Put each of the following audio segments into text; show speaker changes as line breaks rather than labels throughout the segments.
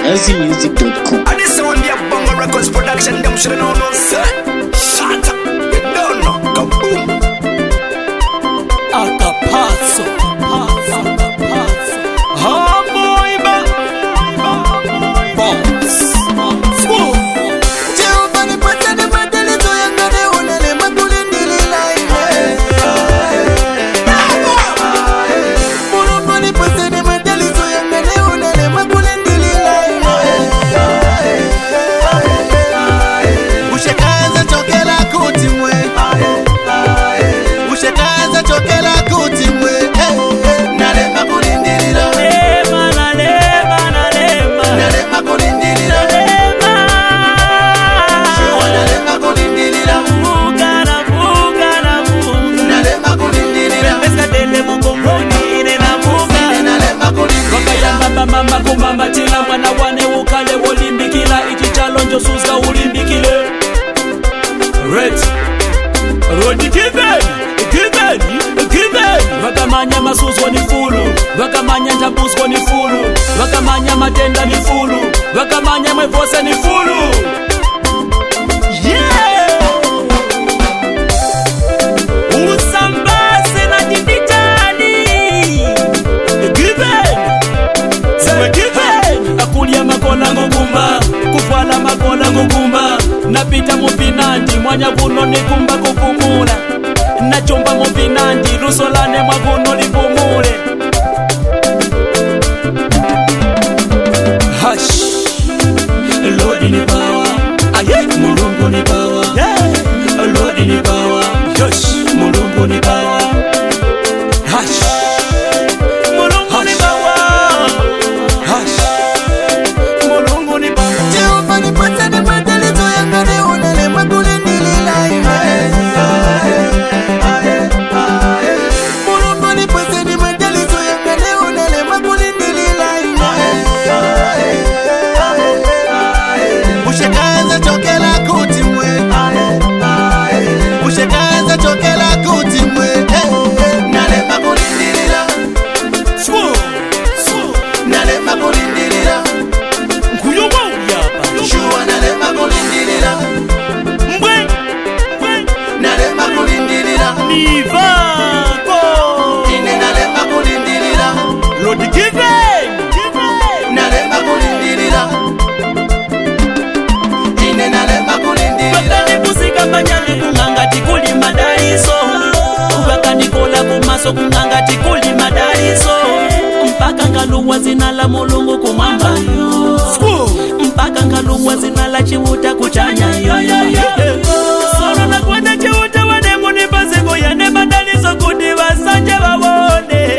LCmusic.com.
And this one be a Bongo Records production. Them should know no sir. Shut up, you don't know. Kaboom.
Akapaso. Homeboy boss. Swoop.
Jehovah pata de matelezo yangane unale makulindili live. Moromoni pata de matelezo yangane unale makulindili live. Ushakaza chokela kuti mwe. Ushakaza chokela kuti mwe. Nale makulindili live. Nale makulindili live.
Mama kumamba tina mwana wane ukale wolimbikila ichi chalonjo suska ulimbikile Red Rodi giveni Wakamanya masusko ni fulu Wakamanya ntabusko ni fulu Wakamanya matenda ni fulu Wakamanya mwefose ni fulu Yeah Usambase na jiditani Giveni Akulia makola ngugumba Kufala makola ngugumba Napita mupinandi Mwanya kuno ni kumba kukumula Nachomba mupinandi Rusolane mwakuno lipumule Hush Lodi ni bawa Mulungu ni bawa Lodi ni bawa Mulungu ni bawa Hush
Jehovah pata de matelezo yangane unale makulindili live. Moromoni pata de matelezo yangane unale makulindili live. Ushakaza chokela kuti mwe. Ushakaza chokela kuti mwe. Nale makulindili live. Nale makulindili live. Shua nale makulindilila. Nale makulindilila.
Nivako
Ine nale makulindilila.
Lodi given
Nale makulindilila. Ine nale makulindilila.
Bakani kusika manyali kungangati kuli madariso Bakani kola kumaso kungangati kuli madariso Mpaka ngaluwa zina la mulungu kumamba Mpaka ngaluwa zina la chivuta kuchanya Solo na kwenda chivuta wane muni pasiko yane madariso kuti wasanje wawone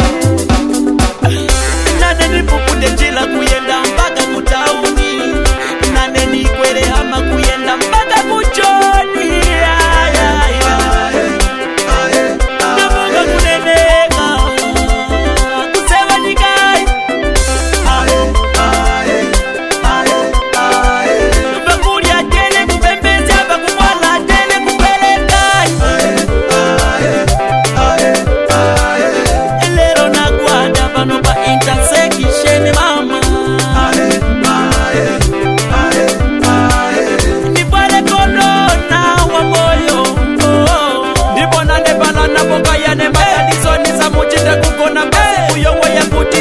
Nane nipupute chila kuyenda mpaka kutauni Nane nikwele hama kuyenda mpaka kuchoni Namunga kuneneka Kusewa nikai Bakulia tele kupembeza Bakumwala tele kupelekai Elero na guada Pano pa intersection mama Nipale kolona wa moyo Nipona nepala na boka ya ne mataliso Nisa muchita kukona basi kuyowa ya kuti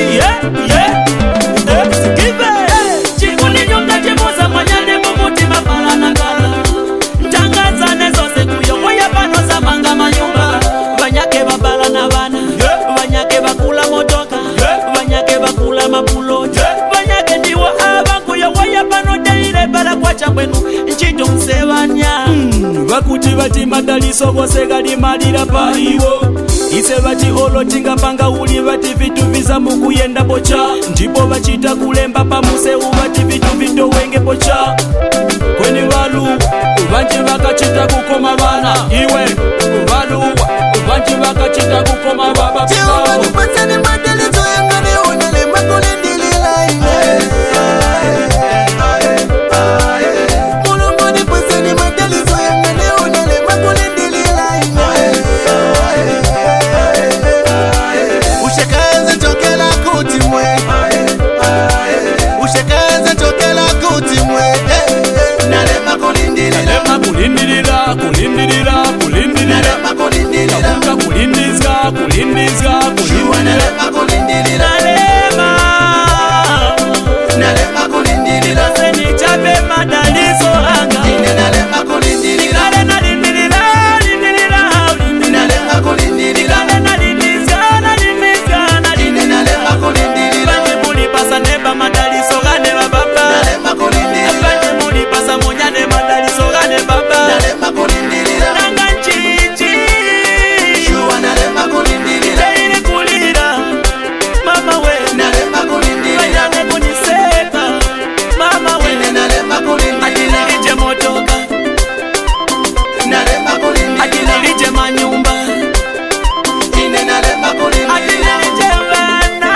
Sikive Chikuli nyonga chimuza mwanyane mumuti mapala na kala Ntangaza nezose kuyowa ya pano za manga manyumba Vanyake babala na vana Vanyake bakula motoka Vanyake bakula mapuloja Vanyake ndiwa aba kuyowa ya pano deire bala kwa chambwenu Nchito msevanya Vakuti vati madaliso vose gali malira paiwo Ise vati olotinga panga uli vati vitu visa mukuyenda bocha Ndipo vachita kulemba pamuse uvati vitu vito wenge bocha Kweni valu Uvanji vakachita kukoma vana Iwe Valu Uvanji vakachita kukoma baba
Jehovah pata de matelezo yangane unale makulindili live. Moromoni pata de matelezo yangane unale makulindili live. Ushakaza chokela kuti mwe. Ushakaza
Kulindizga, kulindizga, kulindizga,
Shua nalema kulindilila Nalema kulindilila
Seni chape madalizo anga
Ine nalema kulindilila
Nikale na lindilila, lindilila
Nalema kulindilila
Ine
nalema kulindilila
Banye muli pasa neba madalizo gane wa baba
Nalema kulindilila
Banye muli pasa monyane madalizo gane baba
Nalema kulindilila
Nanga nchichi
Shua nalema kulindilila
Leile kulira Mama we
Nalema kulindilila
Banyane kuniseka Mama we
Ine nalema kulindilila
Atinilije motoka
Nalema kulindilila
Atinilije manyumba
Ine nalema kulindilila
Atinilije vana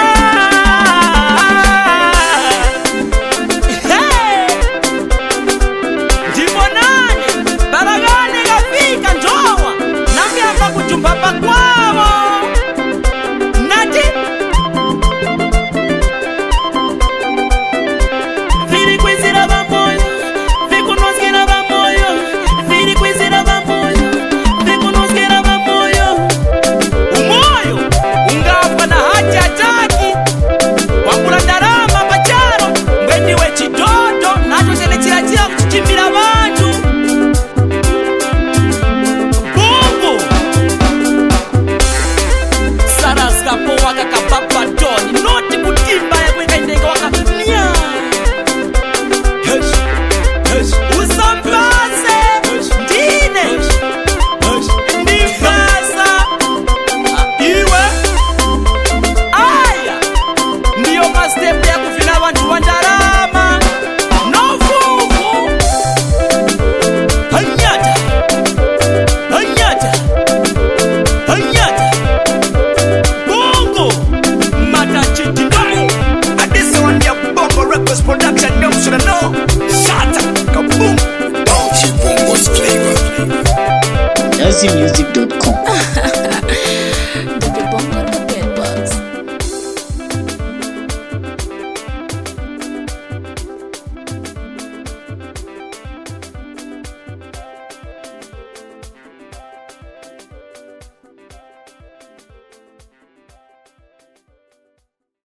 Hey! Ndimo nani Baragani gafika njowa Nami hapa kuchumba pakwamo Nati Vili kwizira bamoyo Vikunoskira bamoyo Vili kwizira bamoyo Vikunoskira bamoyo Umoyo Ungafwa na haja ataki Wangula ndarama pacharo Mwendi we chidodo Nacho chelechiratira kuchichimbira bantu Bungu Saraska po waka kapapa doni Noti kutimba ya kweka indenga waka Nya Usambase Ndine Ndifasa Iwe Aya Ndiyo mastepe ya kufina wantu wandarama Nofufu Hanyata Hanyata Hanyata Bongo Matachiti Ndani
And this one, your Bongo Records production, them should know. Shut up, kaboom.
Bouncy Bongos flavor. DazzyMusic.com